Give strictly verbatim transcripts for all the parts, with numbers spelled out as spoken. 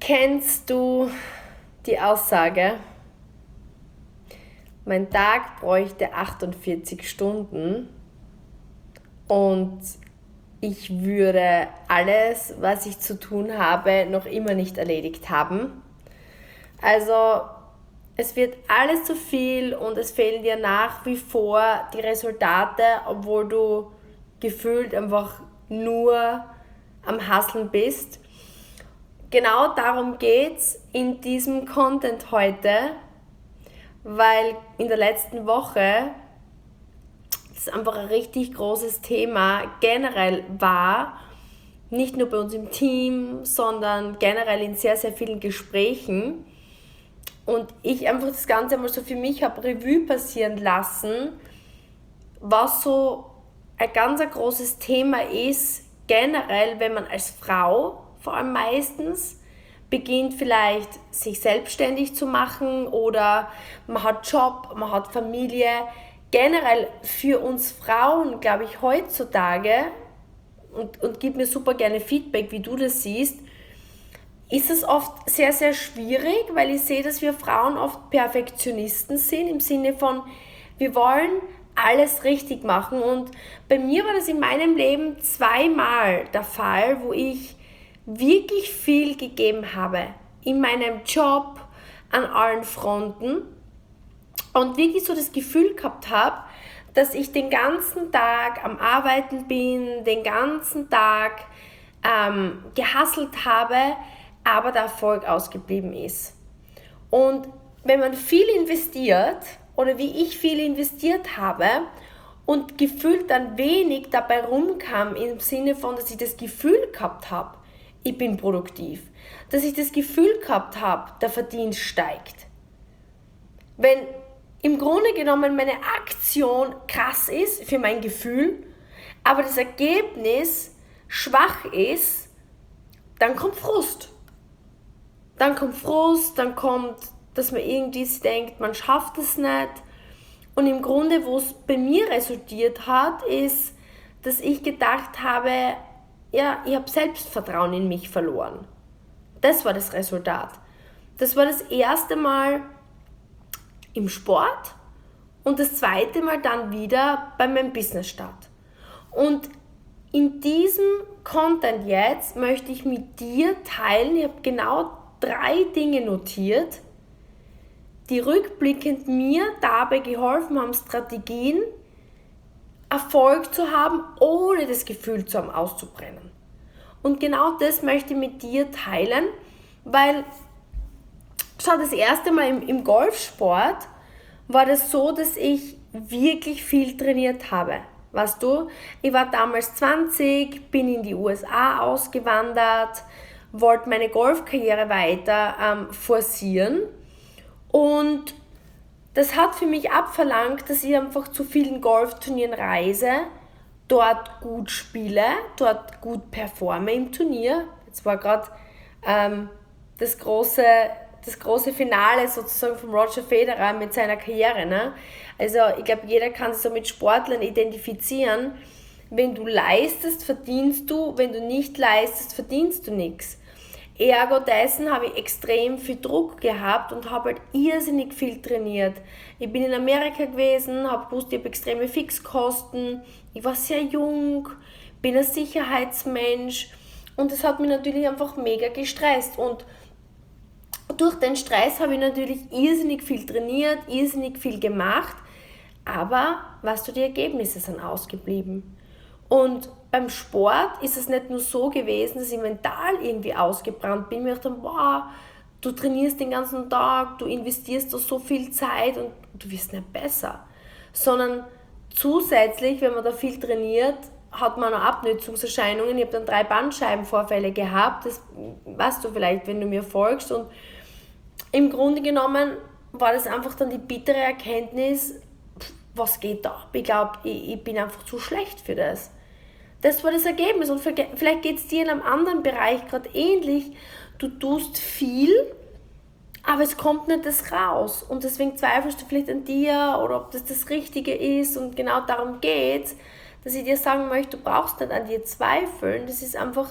Kennst du die Aussage, mein Tag bräuchte achtundvierzig Stunden und ich würde alles, was ich zu tun habe, noch immer nicht erledigt haben? Also es wird alles zu viel und es fehlen dir nach wie vor die Resultate, obwohl du gefühlt einfach nur am Hustlen bist. Genau darum geht's in diesem Content heute, weil in der letzten Woche das einfach ein richtig großes Thema generell war, nicht nur bei uns im Team, sondern generell in sehr, sehr vielen Gesprächen. Und ich einfach das Ganze einmal so für mich habe Revue passieren lassen, was so ein ganz ein großes Thema ist, generell, wenn man als Frau vor allem meistens beginnt vielleicht sich selbstständig zu machen oder man hat Job, man hat Familie. Generell für uns Frauen, glaube ich, heutzutage, und, und gib mir super gerne Feedback, wie du das siehst, ist es oft sehr, sehr schwierig, weil ich sehe, dass wir Frauen oft Perfektionisten sind, im Sinne von, wir wollen alles richtig machen. Und bei mir war das in meinem Leben zweimal der Fall, wo ich wirklich viel gegeben habe. In meinem Job, an allen Fronten. Und wirklich so das Gefühl gehabt habe, dass ich den ganzen Tag am Arbeiten bin, den ganzen Tag ähm, gehustelt habe, aber der Erfolg ausgeblieben ist. Und wenn man viel investiert, oder wie ich viel investiert habe und gefühlt dann wenig dabei rumkam, im Sinne von, dass ich das Gefühl gehabt habe, ich bin produktiv, dass ich das Gefühl gehabt habe, der Verdienst steigt. Wenn im Grunde genommen meine Aktion krass ist für mein Gefühl, aber das Ergebnis schwach ist, dann kommt Frust. Dann kommt Frust, dann kommt, dass man irgendwie denkt, man schafft es nicht. Und im Grunde, wo es bei mir resultiert hat, ist, dass ich gedacht habe, ja, ich habe Selbstvertrauen in mich verloren. Das war das Resultat. Das war das erste Mal im Sport und das zweite Mal dann wieder bei meinem Business-Start. Und in diesem Content jetzt möchte ich mit dir teilen, ich habe genau drei Dinge notiert, die rückblickend mir dabei geholfen haben, Strategien, Erfolg zu haben, ohne das Gefühl zu haben, auszubrennen. Und genau das möchte ich mit dir teilen, weil, schau, das erste Mal im, im Golfsport war das so, dass ich wirklich viel trainiert habe. Weißt du, ich war damals zwanzig, bin in die U S A ausgewandert, wollte meine Golfkarriere weiter ähm, forcieren und das hat für mich abverlangt, dass ich einfach zu vielen Golfturnieren reise, dort gut spiele, dort gut performe im Turnier. Jetzt war gerade ähm, das, große, das große Finale sozusagen von Roger Federer mit seiner Karriere. Ne? Also ich glaube, jeder kann sich so mit Sportlern identifizieren. Wenn du leistest, verdienst du, wenn du nicht leistest, verdienst du nichts. Ergo dessen habe ich extrem viel Druck gehabt und habe halt irrsinnig viel trainiert. Ich bin in Amerika gewesen, habe gewusst, ich habe extreme Fixkosten, ich war sehr jung, bin ein Sicherheitsmensch und das hat mich natürlich einfach mega gestresst. Und durch den Stress habe ich natürlich irrsinnig viel trainiert, irrsinnig viel gemacht, aber weißt du, die Ergebnisse sind ausgeblieben. Und beim Sport ist es nicht nur so gewesen, dass ich mental irgendwie ausgebrannt bin. Ich dachte, wow, du trainierst den ganzen Tag, du investierst da so viel Zeit und du wirst nicht besser. Sondern zusätzlich, wenn man da viel trainiert, hat man auch Abnützungserscheinungen. Ich habe dann drei Bandscheibenvorfälle gehabt, das weißt du vielleicht, wenn du mir folgst. Und im Grunde genommen war das einfach dann die bittere Erkenntnis, was geht da ab? Ich glaube, ich, ich bin einfach zu schlecht für das. Das war das Ergebnis und vielleicht geht es dir in einem anderen Bereich gerade ähnlich. Du tust viel, aber es kommt nicht das raus und deswegen zweifelst du vielleicht an dir oder ob das das Richtige ist und genau darum geht es, dass ich dir sagen möchte, du brauchst nicht an dir zweifeln. Das ist einfach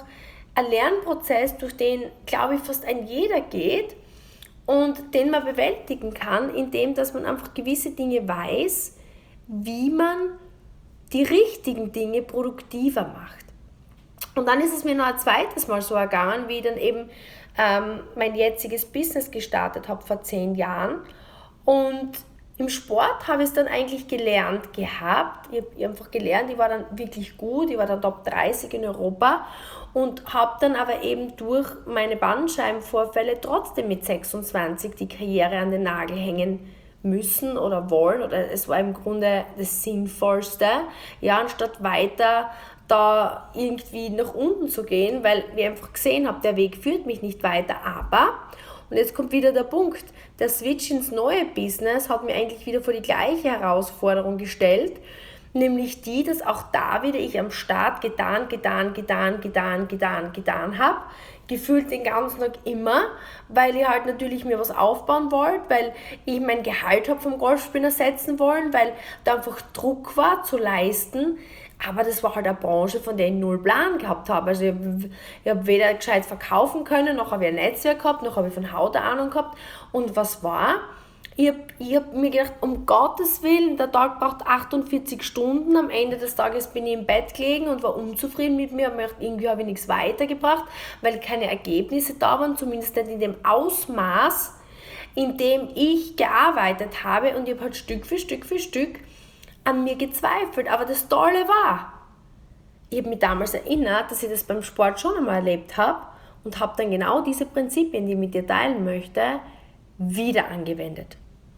ein Lernprozess, durch den, glaube ich, fast ein jeder geht und den man bewältigen kann, indem dass man einfach gewisse Dinge weiß, wie man die richtigen Dinge produktiver macht. Und dann ist es mir noch ein zweites Mal so ergangen, wie ich dann eben ähm, mein jetziges Business gestartet habe vor zehn Jahren. Und im Sport habe ich es dann eigentlich gelernt gehabt. Ich habe einfach gelernt, ich war dann wirklich gut, ich war dann Top dreißig in Europa und habe dann aber eben durch meine Bandscheibenvorfälle trotzdem mit sechsundzwanzig die Karriere an den Nagel hängen müssen oder wollen, oder es war im Grunde das Sinnvollste, ja, anstatt weiter da irgendwie nach unten zu gehen, weil ich einfach gesehen habe, der Weg führt mich nicht weiter, aber, und jetzt kommt wieder der Punkt, der Switch ins neue Business hat mir eigentlich wieder vor die gleiche Herausforderung gestellt, nämlich die, dass auch da wieder ich am Start getan, getan, getan, getan, getan, getan habe, gefühlt den ganzen Tag immer, weil ich halt natürlich mir was aufbauen wollte, weil ich mein Gehalt habe vom Golfspielen ersetzen wollen, weil da einfach Druck war zu leisten, aber das war halt eine Branche, von der ich null Plan gehabt habe. Also ich habe hab weder gescheit verkaufen können, noch habe ich ein Netzwerk gehabt, noch habe ich von Haut eine Ahnung gehabt. Und was war? Ich habe ich hab mir gedacht, um Gottes Willen, der Tag braucht achtundvierzig Stunden, am Ende des Tages bin ich im Bett gelegen und war unzufrieden mit mir, aber irgendwie habe ich nichts weitergebracht, weil keine Ergebnisse da waren, zumindest nicht in dem Ausmaß, in dem ich gearbeitet habe, und ich habe halt Stück für Stück für Stück an mir gezweifelt. Aber das Tolle war, ich habe mich damals erinnert, dass ich das beim Sport schon einmal erlebt habe und habe dann genau diese Prinzipien, die ich mit dir teilen möchte, wieder angewendet.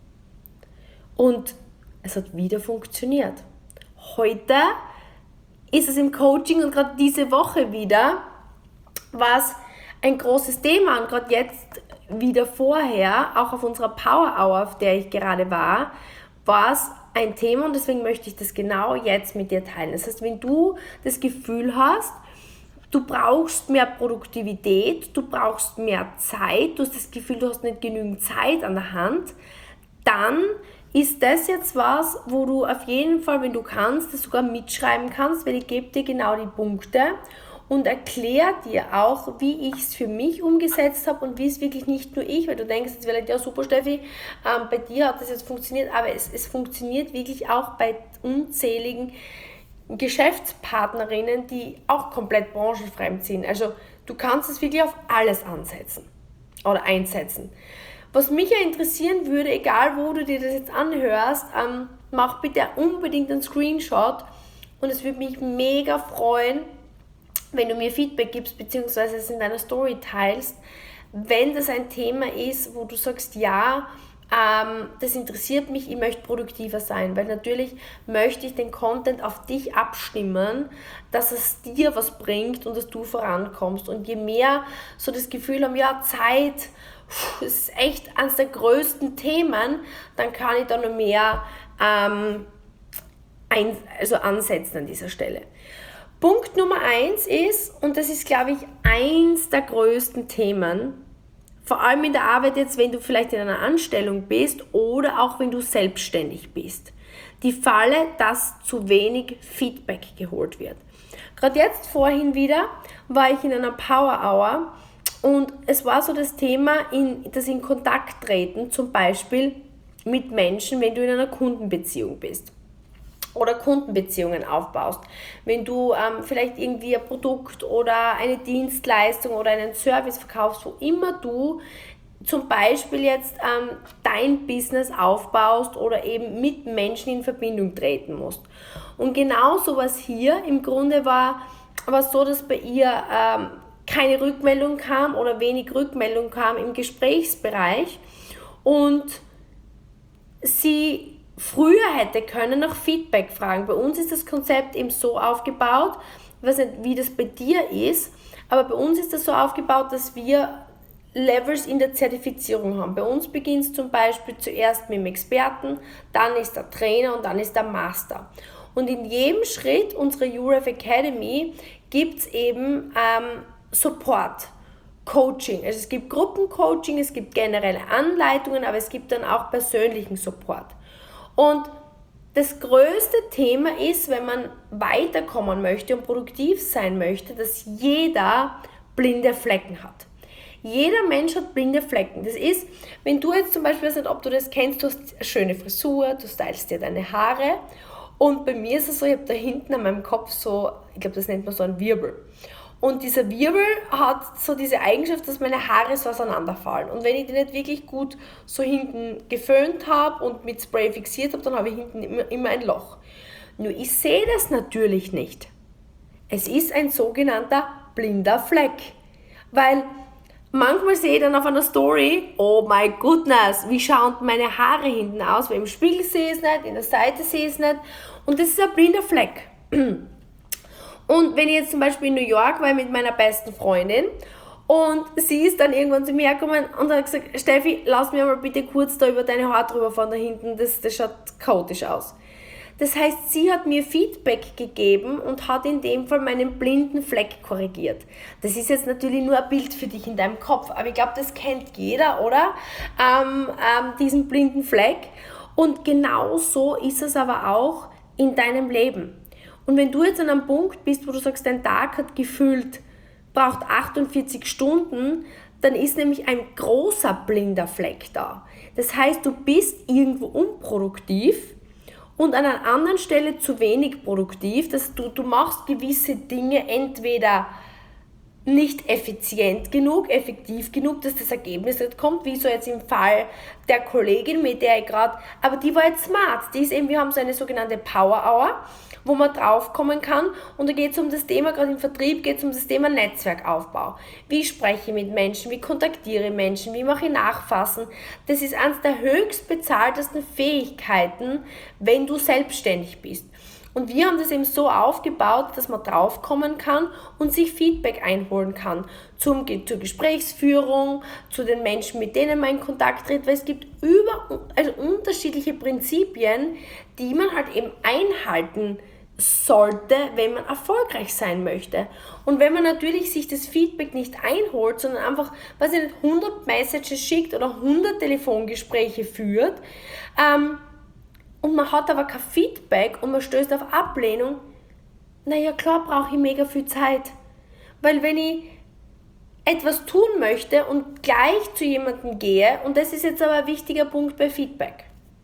Und es hat wieder funktioniert. Heute ist es im Coaching und gerade diese Woche wieder war es ein großes Thema, und gerade jetzt wieder vorher, auch auf unserer Power Hour, auf der ich gerade war, war es ein Thema, und deswegen möchte ich das genau jetzt mit dir teilen. Das heißt, wenn du das Gefühl hast, du brauchst mehr Produktivität, du brauchst mehr Zeit, du hast das Gefühl, du hast nicht genügend Zeit an der Hand, dann ist das jetzt was, wo du auf jeden Fall, wenn du kannst, das sogar mitschreiben kannst, weil ich gebe dir genau die Punkte und erkläre dir auch, wie ich es für mich umgesetzt habe und wie es wirklich nicht nur ich, weil du denkst jetzt vielleicht, ja super Steffi, ähm, bei dir hat das jetzt funktioniert, aber es, es funktioniert wirklich auch bei unzähligen Geschäftspartnerinnen, die auch komplett branchenfremd sind. Also du kannst es wirklich auf alles ansetzen oder einsetzen. Was mich ja interessieren würde, egal wo du dir das jetzt anhörst, ähm, mach bitte unbedingt einen Screenshot, und es würde mich mega freuen, wenn du mir Feedback gibst, beziehungsweise es in deiner Story teilst, wenn das ein Thema ist, wo du sagst, ja, ähm, das interessiert mich, ich möchte produktiver sein, weil natürlich möchte ich den Content auf dich abstimmen, dass es dir was bringt und dass du vorankommst. Und je mehr so das Gefühl haben, ja, Zeit, das ist echt eines der größten Themen, dann kann ich da noch mehr ähm, ein, also ansetzen an dieser Stelle. Punkt Nummer eins ist, und das ist, glaube ich, eins der größten Themen, vor allem in der Arbeit jetzt, wenn du vielleicht in einer Anstellung bist oder auch wenn du selbstständig bist. Die Falle, dass zu wenig Feedback geholt wird. Gerade jetzt vorhin wieder war ich in einer Power Hour und es war so das Thema, in, das in Kontakt treten, zum Beispiel mit Menschen, wenn du in einer Kundenbeziehung bist oder Kundenbeziehungen aufbaust. Wenn du ähm, vielleicht irgendwie ein Produkt oder eine Dienstleistung oder einen Service verkaufst, wo immer du zum Beispiel jetzt ähm, dein Business aufbaust oder eben mit Menschen in Verbindung treten musst. Und genau sowas hier im Grunde war, war so, dass bei ihr ähm, keine Rückmeldung kam oder wenig Rückmeldung kam im Gesprächsbereich und sie früher hätte können nach Feedback fragen. Bei uns ist das Konzept eben so aufgebaut, ich weiß nicht, wie das bei dir ist, aber bei uns ist das so aufgebaut, dass wir Levels in der Zertifizierung haben. Bei uns beginnt es zum Beispiel zuerst mit dem Experten, dann ist der Trainer und dann ist der Master. Und in jedem Schritt unserer U R F Academy gibt es eben ähm, Support, Coaching. Also es gibt Gruppencoaching, es gibt generelle Anleitungen, aber es gibt dann auch persönlichen Support. Und das größte Thema ist, wenn man weiterkommen möchte und produktiv sein möchte, dass jeder blinde Flecken hat. Jeder Mensch hat blinde Flecken. Das ist, wenn du jetzt zum Beispiel, ich weiß nicht, ob du das kennst, du hast eine schöne Frisur, du stylst dir deine Haare und bei mir ist es so, ich habe da hinten an meinem Kopf so, ich glaube, das nennt man so einen Wirbel. Und dieser Wirbel hat so diese Eigenschaft, dass meine Haare so auseinanderfallen. Und wenn ich die nicht wirklich gut so hinten geföhnt habe und mit Spray fixiert habe, dann habe ich hinten immer, immer ein Loch. Nur ich sehe das natürlich nicht. Es ist ein sogenannter blinder Fleck. Weil manchmal sehe ich dann auf einer Story, oh my goodness, wie schauen meine Haare hinten aus? Weil im Spiegel sehe ich es nicht, in der Seite sehe ich es nicht. Und das ist ein blinder Fleck. Und wenn ich jetzt zum Beispiel in New York war mit meiner besten Freundin und sie ist dann irgendwann zu mir hergekommen und hat gesagt, Steffi, lass mir mal bitte kurz da über deine Haare drüber fahren, da hinten, das, das schaut chaotisch aus. Das heißt, sie hat mir Feedback gegeben und hat in dem Fall meinen blinden Fleck korrigiert. Das ist jetzt natürlich nur ein Bild für dich in deinem Kopf, aber ich glaube, das kennt jeder, oder? Ähm, ähm, diesen blinden Fleck. Und genau so ist es aber auch in deinem Leben. Und wenn du jetzt an einem Punkt bist, wo du sagst, dein Tag hat gefühlt, braucht achtundvierzig Stunden, dann ist nämlich ein großer blinder Fleck da. Das heißt, du bist irgendwo unproduktiv und an einer anderen Stelle zu wenig produktiv. Dass du, du machst gewisse Dinge entweder nicht effizient genug, effektiv genug, dass das Ergebnis nicht kommt, wie so jetzt im Fall der Kollegin, mit der ich gerade, aber die war jetzt smart, die ist eben, wir haben so eine sogenannte Power Hour, wo man draufkommen kann und da geht es um das Thema, gerade im Vertrieb geht es um das Thema Netzwerkaufbau. Wie spreche ich mit Menschen, wie kontaktiere ich Menschen, wie mache ich Nachfassen. Das ist eines der höchst bezahltesten Fähigkeiten, wenn du selbstständig bist. Und wir haben das eben so aufgebaut, dass man draufkommen kann und sich Feedback einholen kann zum, zur Gesprächsführung, zu den Menschen, mit denen man in Kontakt tritt, weil es gibt über, also unterschiedliche Prinzipien, die man halt eben einhalten sollte, wenn man erfolgreich sein möchte. Und wenn man natürlich sich das Feedback nicht einholt, sondern einfach, weiß ich nicht, hundert Messages schickt oder hundert Telefongespräche führt, ähm, und man hat aber kein Feedback und man stößt auf Ablehnung, naja, klar brauche ich mega viel Zeit. Weil wenn ich etwas tun möchte und gleich zu jemandem gehe, und das ist jetzt aber ein wichtiger Punkt bei Feedback.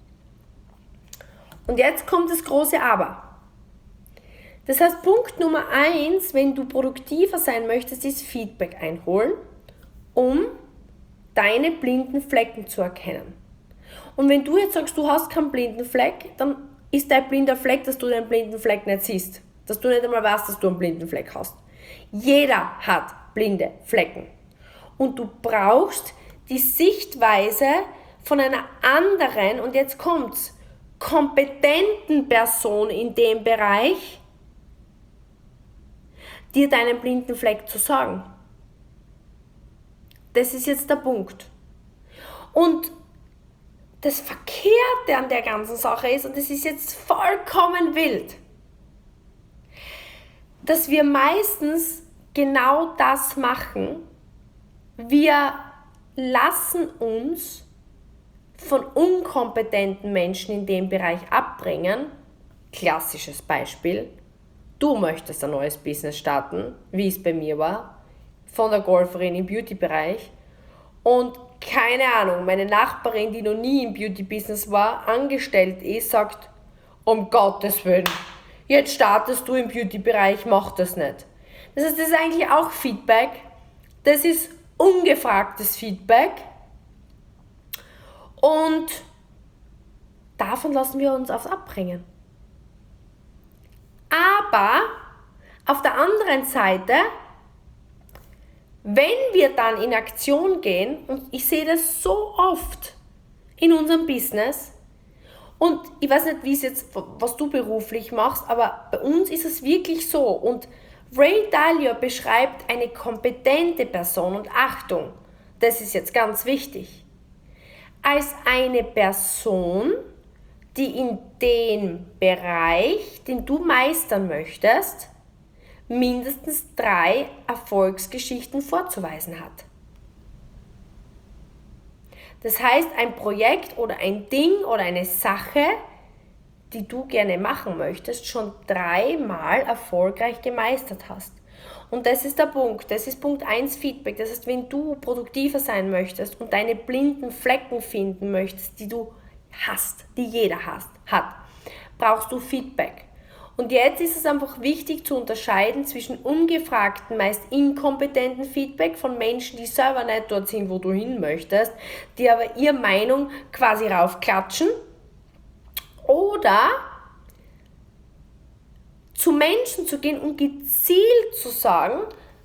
Und jetzt kommt das große Aber. Das heißt, Punkt Nummer eins, wenn du produktiver sein möchtest, ist Feedback einholen, um deine blinden Flecken zu erkennen. Und wenn du jetzt sagst, du hast keinen blinden Fleck, dann ist dein blinder Fleck, dass du deinen blinden Fleck nicht siehst. Dass du nicht einmal weißt, dass du einen blinden Fleck hast. Jeder hat blinde Flecken. Und du brauchst die Sichtweise von einer anderen, und jetzt kommt's, kompetenten Person in dem Bereich, dir deinen blinden Fleck zu sagen. Das ist jetzt der Punkt. Und das Verkehrte an der ganzen Sache ist, und das ist jetzt vollkommen wild, dass wir meistens genau das machen. Wir lassen uns von unkompetenten Menschen in dem Bereich abbringen. Klassisches Beispiel. Du möchtest ein neues Business starten, wie es bei mir war, von der Golferin im Beauty-Bereich, und keine Ahnung, meine Nachbarin, die noch nie im Beauty-Business war, angestellt ist, sagt, um Gottes Willen, jetzt startest du im Beauty-Bereich, mach das nicht. Das heißt, das ist eigentlich auch Feedback, das ist ungefragtes Feedback und davon lassen wir uns aufs abbringen. Aber auf der anderen Seite, wenn wir dann in Aktion gehen, und ich sehe das so oft in unserem Business, und ich weiß nicht, wie es jetzt, was du beruflich machst, aber bei uns ist es wirklich so. Und Ray Dalio beschreibt eine kompetente Person, und Achtung, das ist jetzt ganz wichtig, als eine Person, die in dem Bereich, den du meistern möchtest, mindestens drei Erfolgsgeschichten vorzuweisen hat. Das heißt, ein Projekt oder ein Ding oder eine Sache, die du gerne machen möchtest, schon dreimal erfolgreich gemeistert hast. Und das ist der Punkt. Das ist Punkt eins Feedback. Das heißt, wenn du produktiver sein möchtest und deine blinden Flecken finden möchtest, die du hast, die jeder hast, hat, brauchst du Feedback. Und jetzt ist es einfach wichtig zu unterscheiden zwischen ungefragten, meist inkompetenten Feedback von Menschen, die selber nicht dort sind, wo du hin möchtest, die aber ihre Meinung quasi raufklatschen, oder zu Menschen zu gehen und gezielt zu sagen,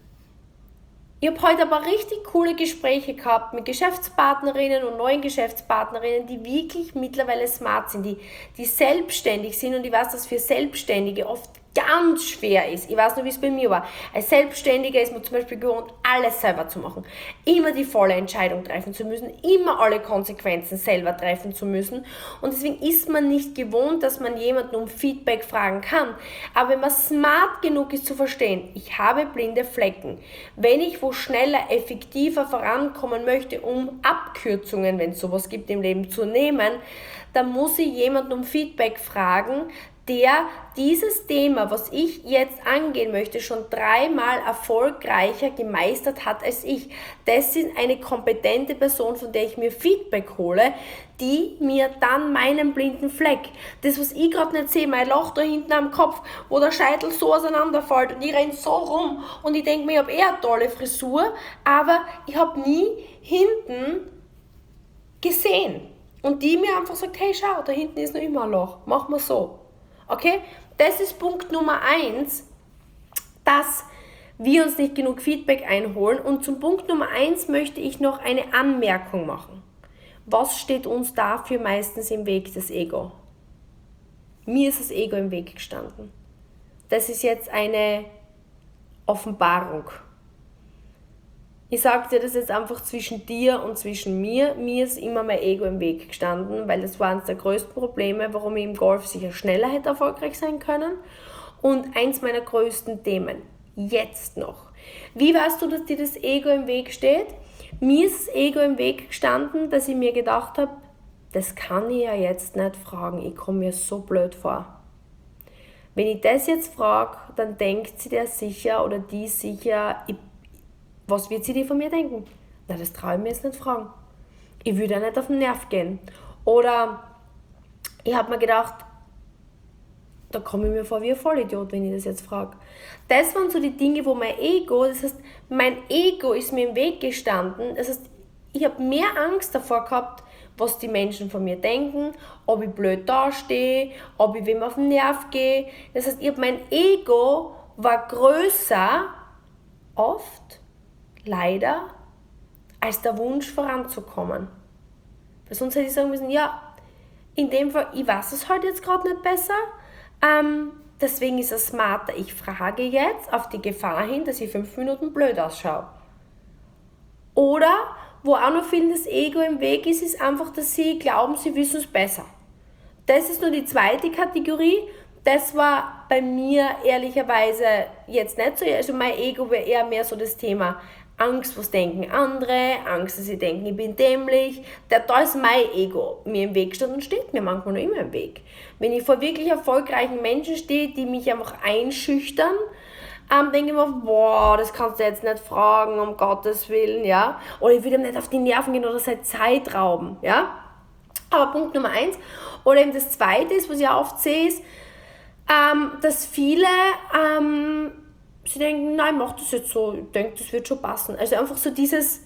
ich habe heute aber richtig coole Gespräche gehabt mit Geschäftspartnerinnen und neuen Geschäftspartnerinnen, die wirklich mittlerweile smart sind, die, die selbstständig sind, und ich weiß, dass für Selbstständige oft ganz schwer ist. Ich weiß noch, wie es bei mir war. Als Selbstständiger ist man zum Beispiel gewohnt, alles selber zu machen. Immer die volle Entscheidung treffen zu müssen, immer alle Konsequenzen selber treffen zu müssen. Und deswegen ist man nicht gewohnt, dass man jemanden um Feedback fragen kann. Aber wenn man smart genug ist zu verstehen, ich habe blinde Flecken. Wenn ich wo schneller, effektiver vorankommen möchte, um Abkürzungen, wenn es sowas gibt im Leben, zu nehmen, dann muss ich jemanden um Feedback fragen, der dieses Thema, was ich jetzt angehen möchte, schon dreimal erfolgreicher gemeistert hat als ich. Das ist eine kompetente Person, von der ich mir Feedback hole, die mir dann meinen blinden Fleck, das, was ich gerade nicht sehe, mein Loch da hinten am Kopf, wo der Scheitel so auseinanderfällt und ich renne so rum und ich denke mir, ich habe eher eine tolle Frisur, aber ich habe nie hinten gesehen. Und die mir einfach sagt, hey, schau, da hinten ist noch immer ein Loch, mach mal so. Okay, das ist Punkt Nummer eins, dass wir uns nicht genug Feedback einholen. Und zum Punkt Nummer eins möchte ich noch eine Anmerkung machen. Was steht uns dafür meistens im Weg? Das Ego. Mir ist das Ego im Weg gestanden. Das ist jetzt eine Offenbarung. Ich sage dir das jetzt einfach zwischen dir und zwischen mir. Mir ist immer mein Ego im Weg gestanden, weil das war eines der größten Probleme, warum ich im Golf sicher schneller hätte erfolgreich sein können. Und eins meiner größten Themen, jetzt noch. Wie weißt du, dass dir das Ego im Weg steht? Mir ist das Ego im Weg gestanden, dass ich mir gedacht habe, das kann ich ja jetzt nicht fragen, ich komme mir so blöd vor. Wenn ich das jetzt frage, dann denkt sie der sicher oder die sicher, ich was wird sie dir von mir denken? Na, das traue ich mir jetzt nicht fragen. Ich würde ja nicht auf den Nerv gehen. Oder ich habe mir gedacht, da komme ich mir vor wie ein Vollidiot, wenn ich das jetzt frage. Das waren so die Dinge, wo mein Ego, das heißt, mein Ego ist mir im Weg gestanden. Das heißt, ich habe mehr Angst davor gehabt, was die Menschen von mir denken, ob ich blöd dastehe, ob ich wem auf den Nerv gehe. Das heißt, ich habe mein Ego war größer, oft, leider, als der Wunsch voranzukommen. Weil sonst hätte ich sagen müssen, ja, in dem Fall, ich weiß es halt jetzt gerade nicht besser, ähm, deswegen ist es smarter, ich frage jetzt auf die Gefahr hin, dass ich fünf Minuten blöd ausschaue. Oder, wo auch noch vielen das Ego im Weg ist, ist einfach, dass sie glauben, sie wissen es besser. Das ist nur die zweite Kategorie. Das war bei mir ehrlicherweise jetzt nicht so, also mein Ego wäre eher mehr so das Thema Angst, was denken andere, Angst, dass sie denken, ich bin dämlich. Da, da ist mein Ego mir im Weg gestanden und steht mir manchmal noch immer im Weg. Wenn ich vor wirklich erfolgreichen Menschen stehe, die mich einfach einschüchtern, ähm, denke ich mir, boah, das kannst du jetzt nicht fragen, um Gottes Willen, ja. Oder ich würde ihm nicht auf die Nerven gehen oder seine Zeit rauben, ja. Aber Punkt Nummer eins. Oder eben das zweite ist, was ich auch oft sehe, ist, ähm, dass viele ähm, sie denken, nein, mach das jetzt so, ich denke, das wird schon passen. Also einfach so dieses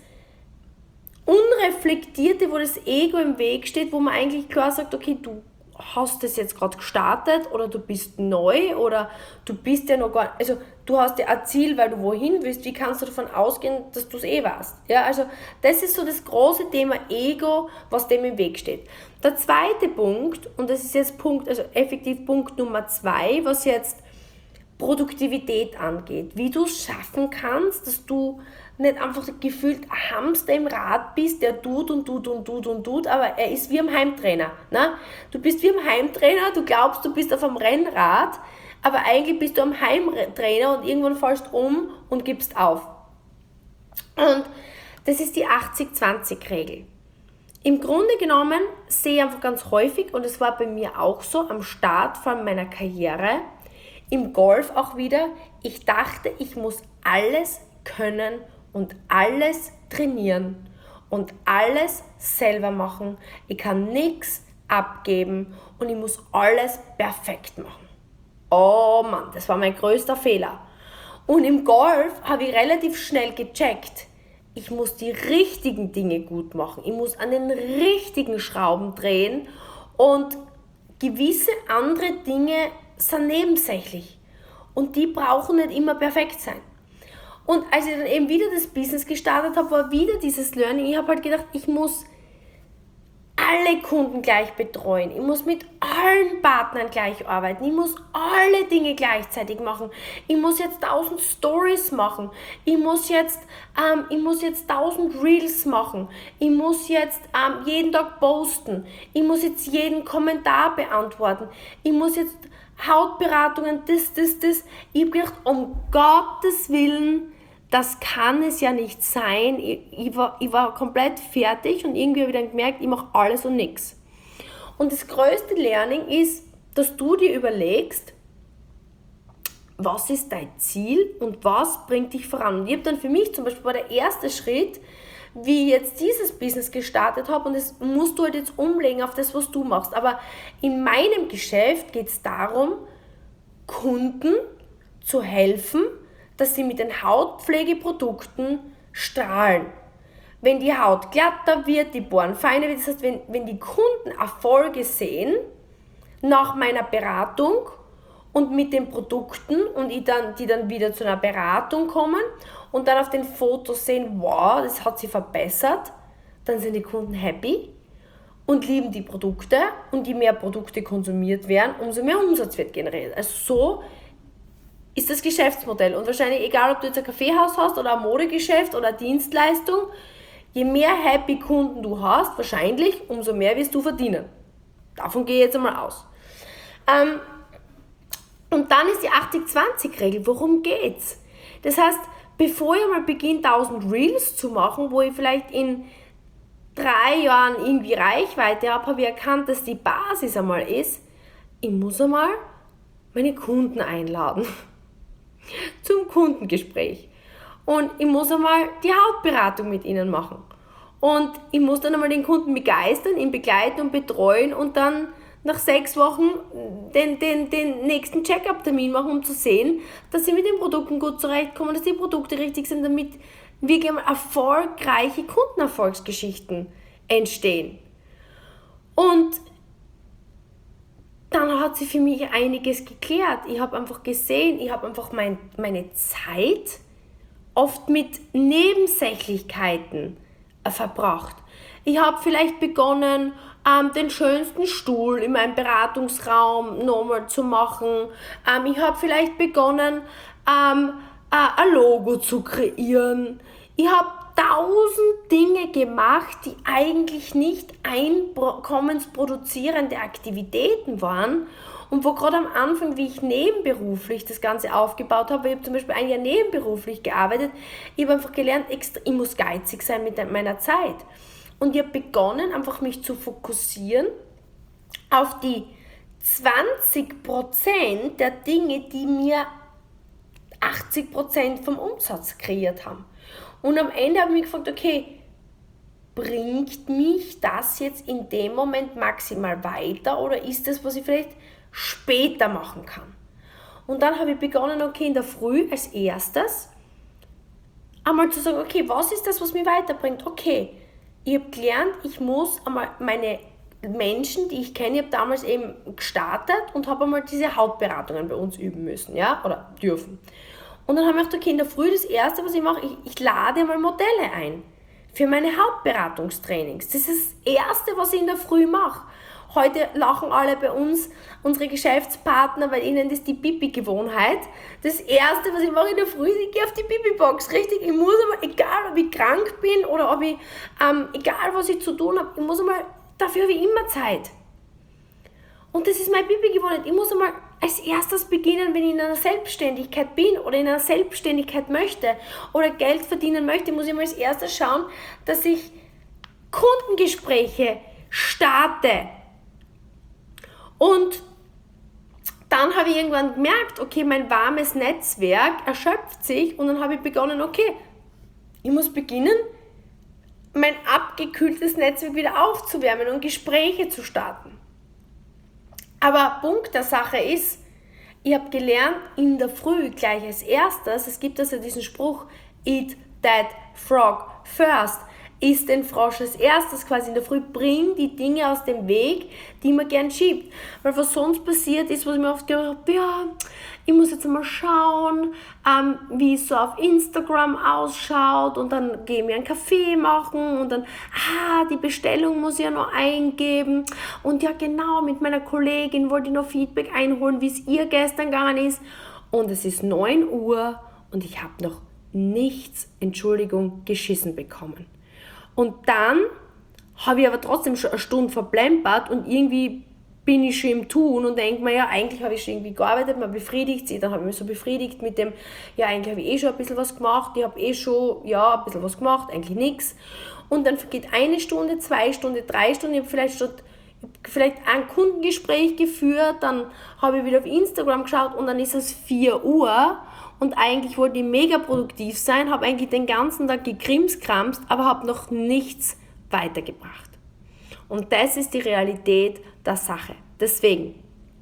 Unreflektierte, wo das Ego im Weg steht, wo man eigentlich klar sagt, okay, du hast das jetzt gerade gestartet oder du bist neu oder du bist ja noch gar nicht, also du hast ja ein Ziel, weil du wohin willst, wie kannst du davon ausgehen, dass du es eh weißt? Ja, also das ist so das große Thema Ego, was dem im Weg steht. Der zweite Punkt, und das ist jetzt Punkt, also effektiv Punkt Nummer zwei, was jetzt Produktivität angeht, wie du es schaffen kannst, dass du nicht einfach gefühlt ein Hamster im Rad bist, der tut und tut und tut und tut, aber er ist wie am Heimtrainer. Ne? Du bist wie am Heimtrainer, du glaubst, du bist auf einem Rennrad, aber eigentlich bist du am Heimtrainer und irgendwann fällst du um und gibst auf. Und das ist die achtzig zwanzig Regel. Im Grunde genommen sehe ich einfach ganz häufig, und es war bei mir auch so am Start von meiner Karriere, Im Golf auch wieder, ich dachte, ich muss alles können und alles trainieren und alles selber machen. Ich kann nichts abgeben und ich muss alles perfekt machen. Oh Mann, das war mein größter Fehler. Und im Golf habe ich relativ schnell gecheckt, ich muss die richtigen Dinge gut machen. Ich muss an den richtigen Schrauben drehen und gewisse andere Dinge sind nebensächlich. Und die brauchen nicht immer perfekt sein. Und als ich dann eben wieder das Business gestartet habe, war wieder dieses Learning. Ich habe halt gedacht, ich muss alle Kunden gleich betreuen. Ich muss mit allen Partnern gleich arbeiten. Ich muss alle Dinge gleichzeitig machen. Ich muss jetzt tausend Stories machen. Ich muss jetzt, ähm, ich muss jetzt tausend Reels machen. Ich muss jetzt ähm, jeden Tag posten. Ich muss jetzt jeden Kommentar beantworten. Ich muss jetzt Hautberatungen, das, das, das. Ich habe gedacht, um Gottes Willen, das kann es ja nicht sein. Ich, ich, war, ich war komplett fertig und irgendwie habe ich dann gemerkt, ich mache alles und nichts. Und das größte Learning ist, dass du dir überlegst, was ist dein Ziel und was bringt dich voran. Und ich habe dann für mich zum Beispiel war der erste Schritt, wie ich jetzt dieses Business gestartet habe, und das musst du halt jetzt umlegen auf das, was du machst. Aber in meinem Geschäft geht es darum, Kunden zu helfen, dass sie mit den Hautpflegeprodukten strahlen. Wenn die Haut glatter wird, die Poren feiner wird, das heißt, wenn, wenn die Kunden Erfolge sehen nach meiner Beratung und mit den Produkten und ich dann, die dann wieder zu einer Beratung kommen und dann auf den Fotos sehen, wow, das hat sie verbessert, dann sind die Kunden happy und lieben die Produkte, und je mehr Produkte konsumiert werden, umso mehr Umsatz wird generiert. Also so ist das Geschäftsmodell. Und wahrscheinlich, egal ob du jetzt ein Kaffeehaus hast oder ein Modegeschäft oder eine Dienstleistung, je mehr happy Kunden du hast, wahrscheinlich, umso mehr wirst du verdienen. Davon gehe ich jetzt einmal aus. Ähm, und dann ist die achtzig zwanzig Regel. Worum geht's? Das heißt, bevor ich einmal beginne, tausend Reels zu machen, wo ich vielleicht in drei Jahren irgendwie Reichweite habe, habe ich erkannt, dass die Basis einmal ist, ich muss einmal meine Kunden einladen zum Kundengespräch. Und ich muss einmal die Hautberatung mit ihnen machen. Und ich muss dann einmal den Kunden begeistern, ihn begleiten und betreuen und dann nach sechs Wochen den, den, den nächsten Check-up-Termin machen, um zu sehen, dass sie mit den Produkten gut zurechtkommen, dass die Produkte richtig sind, damit wirklich einmal erfolgreiche Kundenerfolgsgeschichten entstehen. Und dann hat sich für mich einiges geklärt. Ich habe einfach gesehen, ich habe einfach mein, meine Zeit oft mit Nebensächlichkeiten äh, verbracht. Ich habe vielleicht begonnen, ähm, den schönsten Stuhl in meinem Beratungsraum nochmal zu machen. Ähm, ich habe vielleicht begonnen, ähm, äh, ein Logo zu kreieren. Ich habe tausend Dinge gemacht, die eigentlich nicht einkommensproduzierende Aktivitäten waren und wo gerade am Anfang, wie ich nebenberuflich das Ganze aufgebaut habe, ich habe zum Beispiel ein Jahr nebenberuflich gearbeitet, ich habe einfach gelernt, ich muss geizig sein mit meiner Zeit. Und ich habe begonnen, einfach mich zu fokussieren auf die zwanzig Prozent der Dinge, die mir achtzig Prozent vom Umsatz kreiert haben. Und am Ende habe ich mich gefragt, okay, bringt mich das jetzt in dem Moment maximal weiter oder ist das, was ich vielleicht später machen kann? Und dann habe ich begonnen, okay, in der Früh als erstes einmal zu sagen, okay, was ist das, was mich weiterbringt? Okay, ich habe gelernt, ich muss einmal meine Menschen, die ich kenne, ich habe damals eben gestartet und habe einmal diese Hautberatungen bei uns üben müssen, ja, oder dürfen. Und dann habe ich gedacht, okay, in der Früh das Erste, was ich mache, ich, ich lade mal Modelle ein für meine Hautberatungstrainings. Das ist das Erste, was ich in der Früh mache. Heute lachen alle bei uns, unsere Geschäftspartner, weil ihnen das die Pipi-Gewohnheit. Das Erste, was ich mache in der Früh, ist, ich gehe auf die Pipi-Box. Richtig, ich muss aber, egal ob ich krank bin oder ob ich, ähm, egal was ich zu tun habe, ich muss einmal, dafür habe ich immer Zeit. Und das ist meine Pipi-Gewohnheit. Ich muss einmal als erstes beginnen, wenn ich in einer Selbstständigkeit bin oder in einer Selbstständigkeit möchte oder Geld verdienen möchte, muss ich mal als erstes schauen, dass ich Kundengespräche starte. Und dann habe ich irgendwann gemerkt, okay, mein warmes Netzwerk erschöpft sich und dann habe ich begonnen, okay, ich muss beginnen, mein abgekühltes Netzwerk wieder aufzuwärmen und Gespräche zu starten. Aber Punkt der Sache ist, ich habe gelernt, in der Früh gleich als erstes, es gibt also diesen Spruch, eat that frog first, isst den Frosch als erstes quasi in der Früh, bring die Dinge aus dem Weg, die man gern schiebt. Weil was sonst passiert ist, was ich mir oft gedacht habe, ja, ich muss jetzt mal schauen, ähm, wie es so auf Instagram ausschaut und dann gehe ich mir einen Kaffee machen und dann, ah, die Bestellung muss ich ja noch eingeben und ja genau, mit meiner Kollegin wollte ich noch Feedback einholen, wie es ihr gestern gegangen ist und es ist neun Uhr und ich habe noch nichts, Entschuldigung, geschissen bekommen. Und dann habe ich aber trotzdem schon eine Stunde verplempert und irgendwie bin ich schon im Tun und denke mir, ja, eigentlich habe ich schon irgendwie gearbeitet, man befriedigt sich, dann habe ich mich so befriedigt mit dem, ja, eigentlich habe ich eh schon ein bisschen was gemacht, ich habe eh schon, ja, ein bisschen was gemacht, eigentlich nichts. Und dann vergeht eine Stunde, zwei Stunden, drei Stunden, ich habe vielleicht schon vielleicht ein Kundengespräch geführt, dann habe ich wieder auf Instagram geschaut und dann ist es vier Uhr und eigentlich wollte ich mega produktiv sein, habe eigentlich den ganzen Tag gekrimskramst, aber habe noch nichts weitergebracht. Und das ist die Realität der Sache. Deswegen,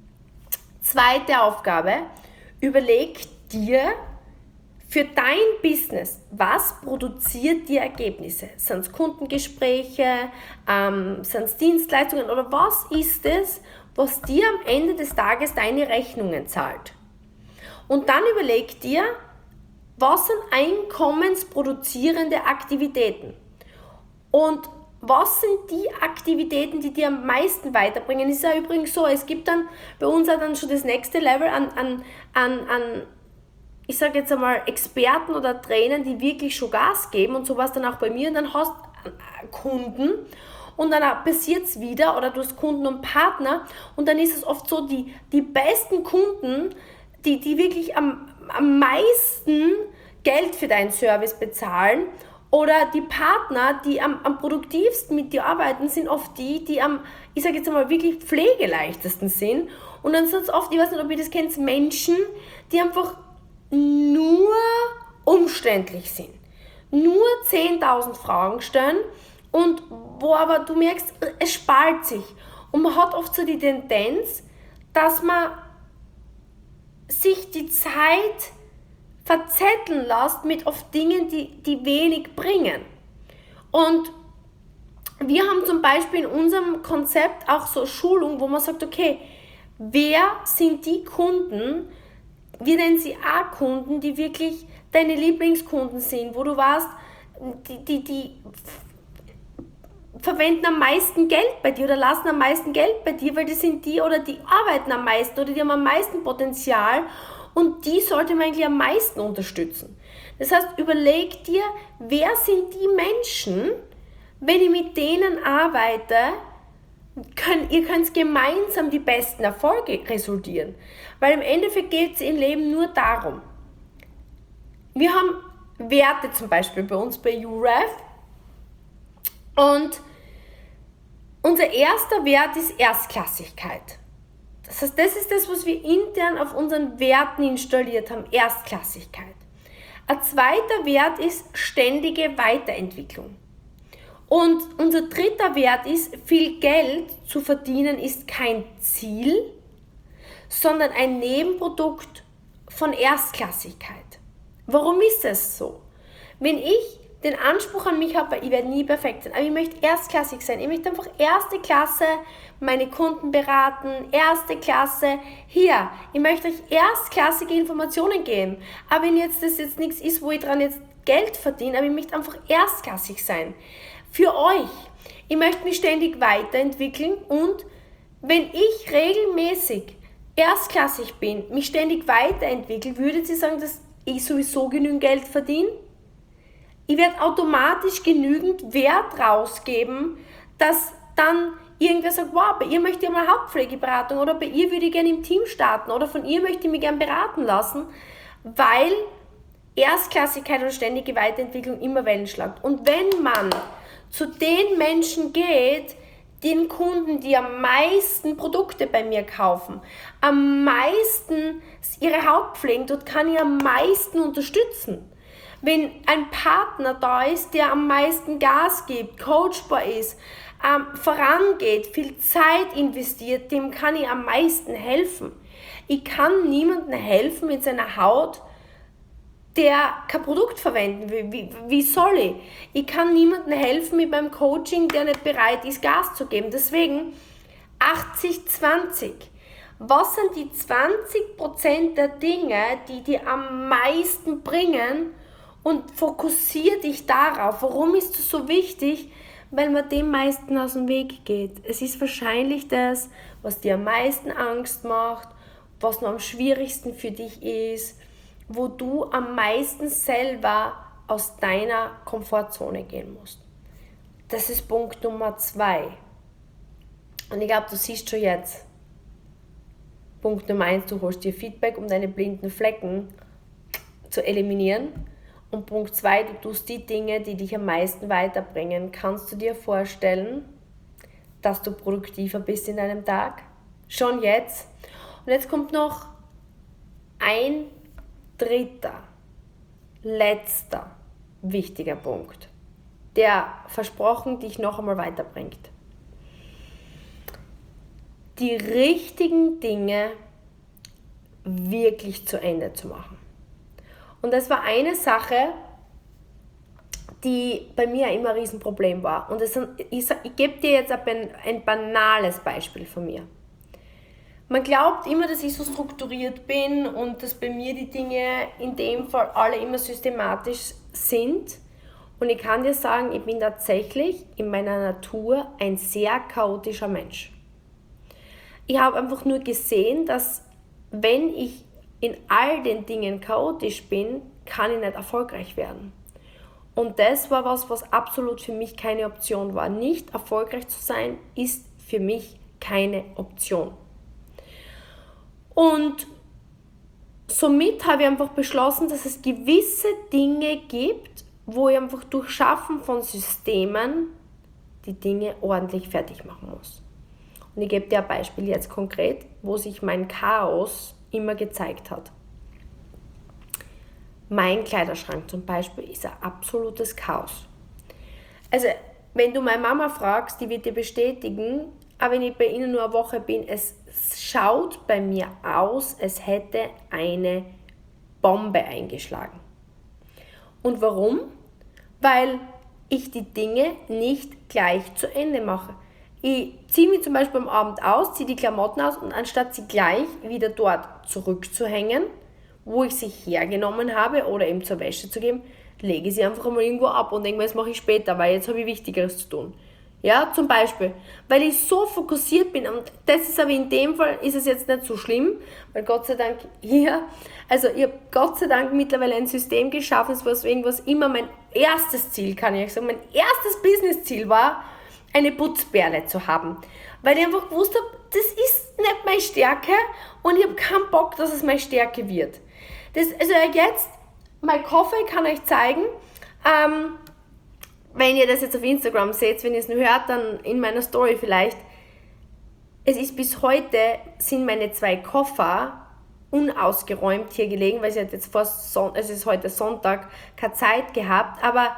zweite Aufgabe, überleg dir für dein Business, was produziert dir Ergebnisse? Sind es Kundengespräche, ähm, sind es Dienstleistungen oder was ist es, was dir am Ende des Tages deine Rechnungen zahlt? Und dann überleg dir, was sind einkommensproduzierende Aktivitäten? Und was sind die Aktivitäten, die dir am meisten weiterbringen? Es ist ja übrigens so, es gibt dann bei uns auch dann schon das nächste Level an, an, an, an ich sage jetzt einmal, Experten oder Trainern, die wirklich schon Gas geben und so war es dann auch bei mir und dann hast du Kunden und dann passiert es wieder oder du hast Kunden und Partner und dann ist es oft so, die, die besten Kunden, die, die wirklich am, am meisten Geld für deinen Service bezahlen oder die Partner, die am, am produktivsten mit dir arbeiten, sind oft die, die am, ich sage jetzt einmal, wirklich pflegeleichtesten sind und dann sind es oft, ich weiß nicht, ob ihr das kennt, Menschen, die einfach nur umständlich sind, nur zehntausend Fragen stellen und wo aber du merkst, es spart sich und man hat oft so die Tendenz, dass man sich die Zeit verzetteln lässt mit oft Dingen, die, die wenig bringen. Und wir haben zum Beispiel in unserem Konzept auch so Schulung, wo man sagt, okay, wer sind die Kunden, wir nennen sie A-Kunden, die wirklich deine Lieblingskunden sind, wo du weißt, die, die, die verwenden am meisten Geld bei dir oder lassen am meisten Geld bei dir, weil die sind die oder die arbeiten am meisten oder die haben am meisten Potenzial und die sollte man eigentlich am meisten unterstützen. Das heißt, überleg dir, wer sind die Menschen, wenn ich mit denen arbeite, Können, ihr könnt gemeinsam die besten Erfolge resultieren. Weil im Endeffekt geht es im Leben nur darum. Wir haben Werte zum Beispiel bei uns bei U R E F und unser erster Wert ist Erstklassigkeit. Das heißt, das ist das, was wir intern auf unseren Werten installiert haben, Erstklassigkeit. Ein zweiter Wert ist ständige Weiterentwicklung. Und unser dritter Wert ist, viel Geld zu verdienen ist kein Ziel, sondern ein Nebenprodukt von Erstklassigkeit. Warum ist das so? Wenn ich den Anspruch an mich habe, ich werde nie perfekt sein, aber ich möchte erstklassig sein, ich möchte einfach erste Klasse meine Kunden beraten, erste Klasse, hier, ich möchte euch erstklassige Informationen geben, aber wenn jetzt das jetzt nichts ist, wo ich dran jetzt Geld verdiene, aber ich möchte einfach erstklassig sein. Für euch. Ich möchte mich ständig weiterentwickeln und wenn ich regelmäßig erstklassig bin, mich ständig weiterentwickle, würdet ihr sagen, dass ich sowieso genügend Geld verdiene? Ich werde automatisch genügend Wert rausgeben, dass dann irgendwer sagt, wow, bei ihr möchte ich mal Hauptpflegeberatung oder bei ihr würde ich gerne im Team starten oder von ihr möchte ich mich gerne beraten lassen, weil Erstklassigkeit und ständige Weiterentwicklung immer Wellen schlagt. Und wenn man zu den Menschen geht, den Kunden, die am meisten Produkte bei mir kaufen, am meisten ihre Haut pflegen, dort kann ich am meisten unterstützen. Wenn ein Partner da ist, der am meisten Gas gibt, coachbar ist, ähm, vorangeht, viel Zeit investiert, dem kann ich am meisten helfen. Ich kann niemandem helfen mit seiner Haut, der kein Produkt verwenden will. Wie, wie soll ich? Ich kann niemandem helfen mit meinem Coaching, der nicht bereit ist, Gas zu geben. Deswegen achtzig zwanzig. Was sind die zwanzig Prozent der Dinge, die dir am meisten bringen? Und fokussiere dich darauf. Warum ist es so wichtig? Weil man dem meisten aus dem Weg geht. Es ist wahrscheinlich das, was dir am meisten Angst macht, was noch am schwierigsten für dich ist, wo du am meisten selber aus deiner Komfortzone gehen musst. Das ist Punkt Nummer zwei. Und ich glaube, du siehst schon jetzt. Punkt Nummer eins, du holst dir Feedback, um deine blinden Flecken zu eliminieren. Und Punkt zwei, du tust die Dinge, die dich am meisten weiterbringen. Kannst du dir vorstellen, dass du produktiver bist in deinem Tag? Schon jetzt. Und jetzt kommt noch ein dritter, letzter wichtiger Punkt, der versprochen dich noch einmal weiterbringt. Die richtigen Dinge wirklich zu Ende zu machen. Und das war eine Sache, die bei mir immer ein Riesenproblem war. Und das, ich, ich gebe dir jetzt ein, ein banales Beispiel von mir. Man glaubt immer, dass ich so strukturiert bin und dass bei mir die Dinge in dem Fall alle immer systematisch sind. Und ich kann dir sagen, ich bin tatsächlich in meiner Natur ein sehr chaotischer Mensch. Ich habe einfach nur gesehen, dass wenn ich in all den Dingen chaotisch bin, kann ich nicht erfolgreich werden. Und das war was, was absolut für mich keine Option war. Nicht erfolgreich zu sein, ist für mich keine Option. Und somit habe ich einfach beschlossen, dass es gewisse Dinge gibt, wo ich einfach durch Schaffen von Systemen die Dinge ordentlich fertig machen muss. Und ich gebe dir ein Beispiel jetzt konkret, wo sich mein Chaos immer gezeigt hat. Mein Kleiderschrank zum Beispiel ist ein absolutes Chaos. Also, wenn du meine Mama fragst, die wird dir bestätigen, aber wenn ich bei ihnen nur eine Woche bin, es schaut bei mir aus, als hätte eine Bombe eingeschlagen. Und warum? Weil ich die Dinge nicht gleich zu Ende mache. Ich ziehe mich zum Beispiel am Abend aus, ziehe die Klamotten aus und anstatt sie gleich wieder dort zurückzuhängen, wo ich sie hergenommen habe oder eben zur Wäsche zu geben, lege ich sie einfach mal irgendwo ab und denke mir, das mache ich später, weil jetzt habe ich Wichtigeres zu tun. Ja, zum Beispiel, weil ich so fokussiert bin und das ist aber in dem Fall, ist es jetzt nicht so schlimm, weil Gott sei Dank hier, also ich habe Gott sei Dank mittlerweile ein System geschaffen, weswegen was immer mein erstes Ziel, kann ich euch sagen, mein erstes Business-Ziel war, eine Putzperle zu haben. Weil ich einfach gewusst habe, das ist nicht meine Stärke und ich habe keinen Bock, dass es meine Stärke wird. Das, also jetzt, mein Koffer, ich kann euch zeigen, ähm, wenn ihr das jetzt auf Instagram seht, wenn ihr es nur hört, dann in meiner Story vielleicht. Es ist bis heute, sind meine zwei Koffer unausgeräumt hier gelegen, weil sie hat jetzt vor Son- es ist heute Sonntag, keine Zeit gehabt, aber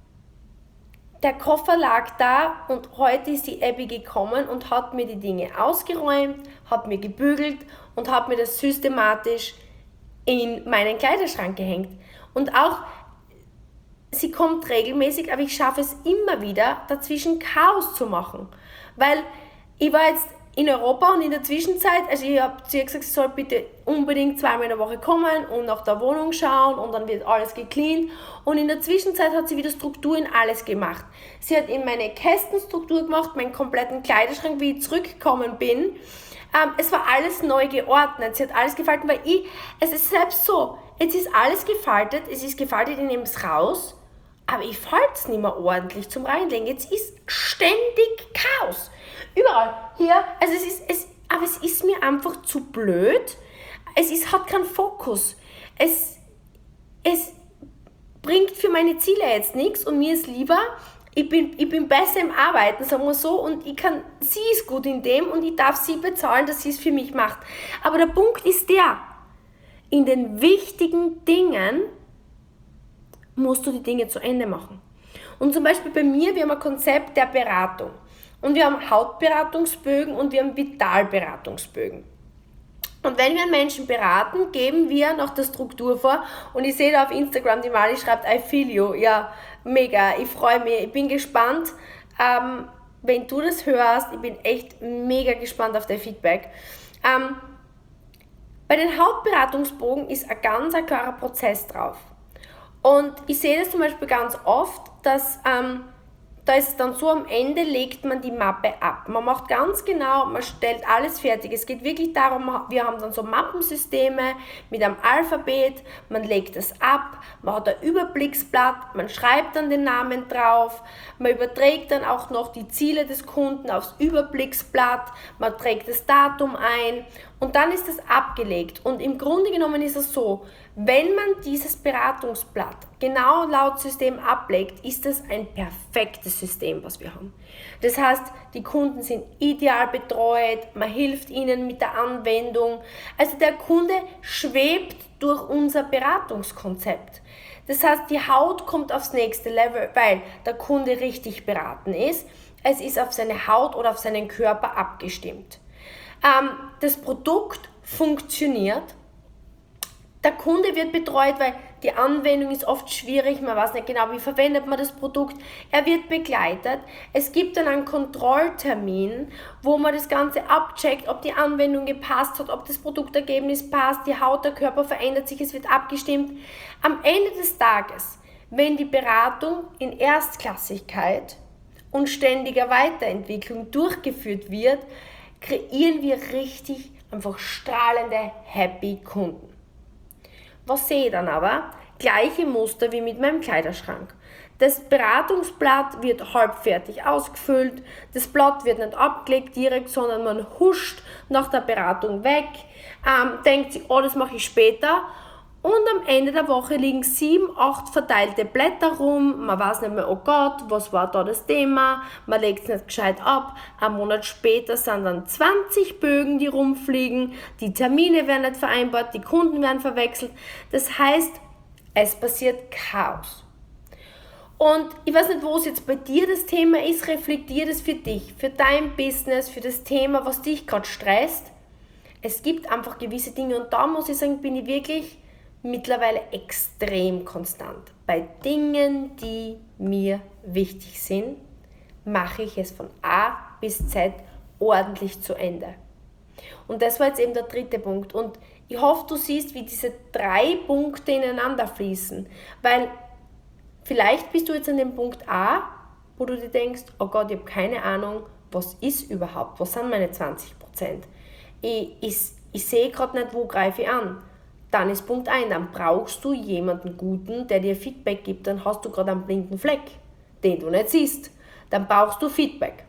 der Koffer lag da und heute ist die Abby gekommen und hat mir die Dinge ausgeräumt, hat mir gebügelt und hat mir das systematisch in meinen Kleiderschrank gehängt. Und auch, sie kommt regelmäßig, aber ich schaffe es immer wieder, dazwischen Chaos zu machen. Weil ich war jetzt in Europa und in der Zwischenzeit, also ich habe zu ihr gesagt, sie soll bitte unbedingt zweimal in der Woche kommen und nach der Wohnung schauen und dann wird alles gecleant. Und in der Zwischenzeit hat sie wieder Struktur in alles gemacht. Sie hat in meine Kästenstruktur gemacht, meinen kompletten Kleiderschrank, wie ich zurückgekommen bin. Ähm, es war alles neu geordnet, sie hat alles gefaltet, weil ich, es ist selbst so, jetzt ist alles gefaltet, es ist gefaltet, ich nehme es raus, aber ich falte es nicht mehr ordentlich zum Reinlegen. Jetzt ist ständig Chaos. Überall. Hier, also es ist, es, aber es ist mir einfach zu blöd. Es ist, hat keinen Fokus. Es, es bringt für meine Ziele jetzt nichts und mir ist lieber, ich bin, ich bin besser im Arbeiten, sagen wir so, und ich kann, sie ist gut in dem und ich darf sie bezahlen, dass sie es für mich macht. Aber der Punkt ist der, in den wichtigen Dingen musst du die Dinge zu Ende machen. Und zum Beispiel bei mir, wir haben ein Konzept der Beratung. Und wir haben Hautberatungsbögen und wir haben Vitalberatungsbögen. Und wenn wir einen Menschen beraten, geben wir noch der Struktur vor. Und ich sehe da auf Instagram, die Mali schreibt, I feel you. Ja, mega, ich freue mich. Ich bin gespannt, ähm, wenn du das hörst. Ich bin echt mega gespannt auf dein Feedback. Ähm, bei den Hautberatungsbogen ist ein ganz ein klarer Prozess drauf. Und ich sehe das zum Beispiel ganz oft, dass ähm, da ist es dann so, am Ende legt man die Mappe ab. Man macht ganz genau, man stellt alles fertig. Es geht wirklich darum, wir haben dann so Mappensysteme mit einem Alphabet, man legt es ab, man hat ein Überblicksblatt, man schreibt dann den Namen drauf, man überträgt dann auch noch die Ziele des Kunden aufs Überblicksblatt, man trägt das Datum ein und dann ist es abgelegt. Und im Grunde genommen ist es so, wenn man dieses Beratungsblatt genau laut System ablegt, ist es ein perfektes System, was wir haben. Das heißt, die Kunden sind ideal betreut, man hilft ihnen mit der Anwendung. Also der Kunde schwebt durch unser Beratungskonzept. Das heißt, die Haut kommt aufs nächste Level, weil der Kunde richtig beraten ist. Es ist auf seine Haut oder auf seinen Körper abgestimmt. Ähm, das Produkt funktioniert. Der Kunde wird betreut, weil die Anwendung ist oft schwierig, man weiß nicht genau, wie verwendet man das Produkt. Er wird begleitet. Es gibt dann einen Kontrolltermin, wo man das Ganze abcheckt, ob die Anwendung gepasst hat, ob das Produktergebnis passt, die Haut, der Körper verändert sich, es wird abgestimmt. Am Ende des Tages, wenn die Beratung in Erstklassigkeit und ständiger Weiterentwicklung durchgeführt wird, kreieren wir richtig einfach strahlende, happy Kunden. Was sehe ich dann aber? Gleiche Muster wie mit meinem Kleiderschrank. Das Beratungsblatt wird halbfertig ausgefüllt, das Blatt wird nicht abgelegt direkt, sondern man huscht nach der Beratung weg, ähm, denkt sich, oh, das mache ich später. Und am Ende der Woche liegen sieben, acht verteilte Blätter rum, man weiß nicht mehr, oh Gott, was war da das Thema, man legt es nicht gescheit ab. Einen Monat später sind dann zwanzig Bögen, die rumfliegen, die Termine werden nicht vereinbart, die Kunden werden verwechselt. Das heißt, es passiert Chaos. Und ich weiß nicht, wo es jetzt bei dir das Thema ist, reflektier das für dich, für dein Business, für das Thema, was dich gerade stresst. Es gibt einfach gewisse Dinge und da muss ich sagen, bin ich wirklich mittlerweile extrem konstant. Bei Dingen, die mir wichtig sind, mache ich es von A bis Z ordentlich zu Ende. Und das war jetzt eben der dritte Punkt. Und ich hoffe, du siehst, wie diese drei Punkte ineinander fließen. Weil vielleicht bist du jetzt an dem Punkt A, wo du dir denkst, oh Gott, ich habe keine Ahnung, was ist überhaupt, was sind meine zwanzig Prozent? Ich, ich, ich sehe gerade nicht, wo greife ich an. Dann ist Punkt eins, dann brauchst du jemanden Guten, der dir Feedback gibt, dann hast du gerade einen blinden Fleck, den du nicht siehst. Dann brauchst du Feedback.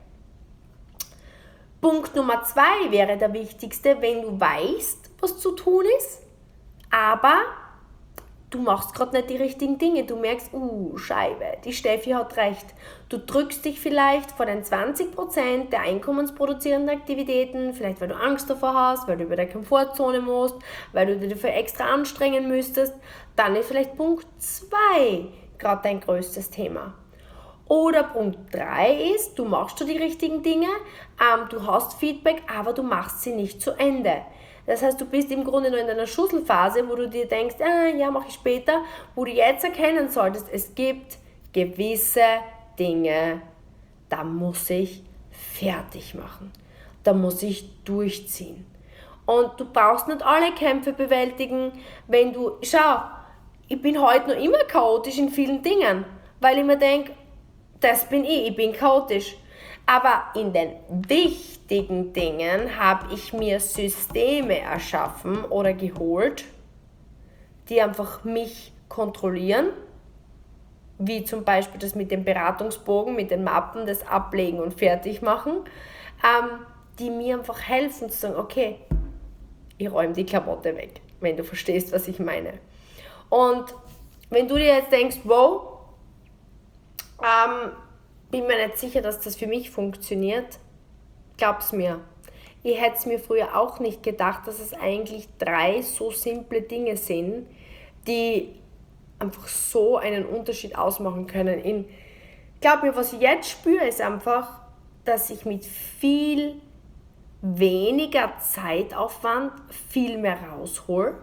Punkt Nummer zwei wäre der wichtigste, wenn du weißt, was zu tun ist, aber du machst gerade nicht die richtigen Dinge. Du merkst, uh, Scheibe, die Steffi hat recht. Du drückst dich vielleicht vor den zwanzig Prozent der einkommensproduzierenden Aktivitäten, vielleicht weil du Angst davor hast, weil du über deine Komfortzone musst, weil du dich dafür extra anstrengen müsstest. Dann ist vielleicht Punkt zwei gerade dein größtes Thema. Oder Punkt drei ist, du machst schon die richtigen Dinge, ähm, du hast Feedback, aber du machst sie nicht zu Ende. Das heißt, du bist im Grunde nur in einer Schusselphase, wo du dir denkst, ah, ja, mache ich später, wo du jetzt erkennen solltest, es gibt gewisse Dinge, da muss ich fertig machen. Da muss ich durchziehen. Und du brauchst nicht alle Kämpfe bewältigen, wenn du, schau, ich bin heute noch immer chaotisch in vielen Dingen, weil ich mir denke, das bin ich, ich bin chaotisch. Aber in den wichtigen Dingen habe ich mir Systeme erschaffen oder geholt, die einfach mich kontrollieren, wie zum Beispiel das mit dem Beratungsbogen, mit den Mappen, das Ablegen und Fertigmachen, ähm, die mir einfach helfen zu sagen, okay, ich räume die Klamotte weg, wenn du verstehst, was ich meine. Und wenn du dir jetzt denkst, wow, ähm, bin mir nicht sicher, dass das für mich funktioniert. Glaub's mir. Ich hätte es mir früher auch nicht gedacht, dass es eigentlich drei so simple Dinge sind, die einfach so einen Unterschied ausmachen können. In, glaub mir, was ich jetzt spüre, ist einfach, dass ich mit viel weniger Zeitaufwand viel mehr raushole.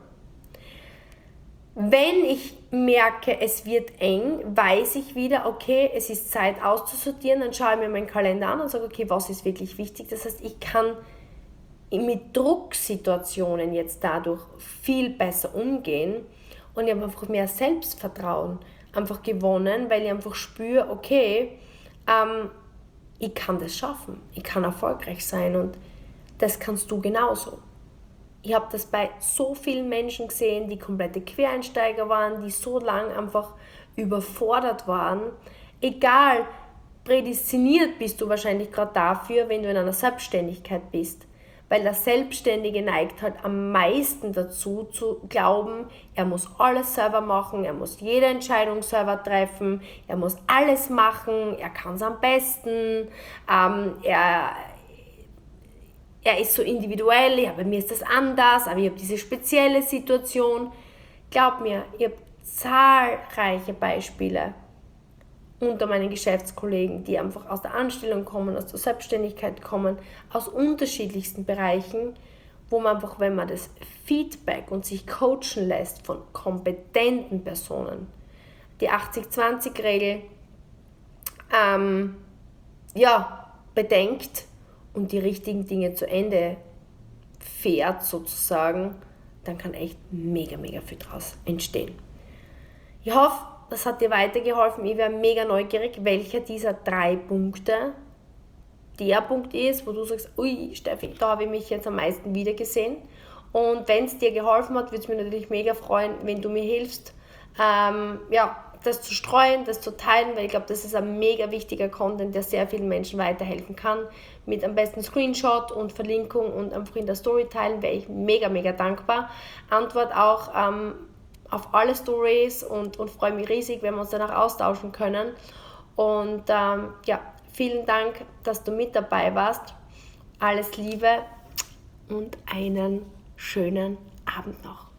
Wenn ich merke, es wird eng, weiß ich wieder, okay, es ist Zeit auszusortieren, dann schaue ich mir meinen Kalender an und sage, okay, was ist wirklich wichtig? Das heißt, ich kann mit Drucksituationen jetzt dadurch viel besser umgehen und ich habe einfach mehr Selbstvertrauen einfach gewonnen, weil ich einfach spüre, okay, ähm, ich kann das schaffen, ich kann erfolgreich sein und das kannst du genauso. Ich habe das bei so vielen Menschen gesehen, die komplette Quereinsteiger waren, die so lange einfach überfordert waren. Egal, prädestiniert bist du wahrscheinlich gerade dafür, wenn du in einer Selbstständigkeit bist. Weil der Selbstständige neigt halt am meisten dazu, zu glauben, er muss alles selber machen, er muss jede Entscheidung selber treffen, er muss alles machen, er kann es am besten, ähm, er... Er ist so individuell, ja, bei mir ist das anders, aber ich habe diese spezielle Situation. Glaub mir, ich habe zahlreiche Beispiele unter meinen Geschäftskollegen, die einfach aus der Anstellung kommen, aus der Selbstständigkeit kommen, aus unterschiedlichsten Bereichen, wo man einfach, wenn man das Feedback und sich coachen lässt von kompetenten Personen, die achtzig zwanzig Regel ähm, ja, bedenkt, und die richtigen Dinge zu Ende fährt sozusagen, dann kann echt mega, mega viel draus entstehen. Ich hoffe, das hat dir weitergeholfen. Ich wäre mega neugierig, welcher dieser drei Punkte der Punkt ist, wo du sagst, ui Steffi, da habe ich mich jetzt am meisten wiedergesehen. Und wenn es dir geholfen hat, würde es mich natürlich mega freuen, wenn du mir hilfst, ähm, ja, das zu streuen, das zu teilen, weil ich glaube, das ist ein mega wichtiger Content, der sehr vielen Menschen weiterhelfen kann. Mit am besten Screenshot und Verlinkung und einfach in der Story teilen, wäre ich mega, mega dankbar. Antwort auch ähm, auf alle Stories und, und freue mich riesig, wenn wir uns danach austauschen können. Und ähm, ja, vielen Dank, dass du mit dabei warst. Alles Liebe und einen schönen Abend noch.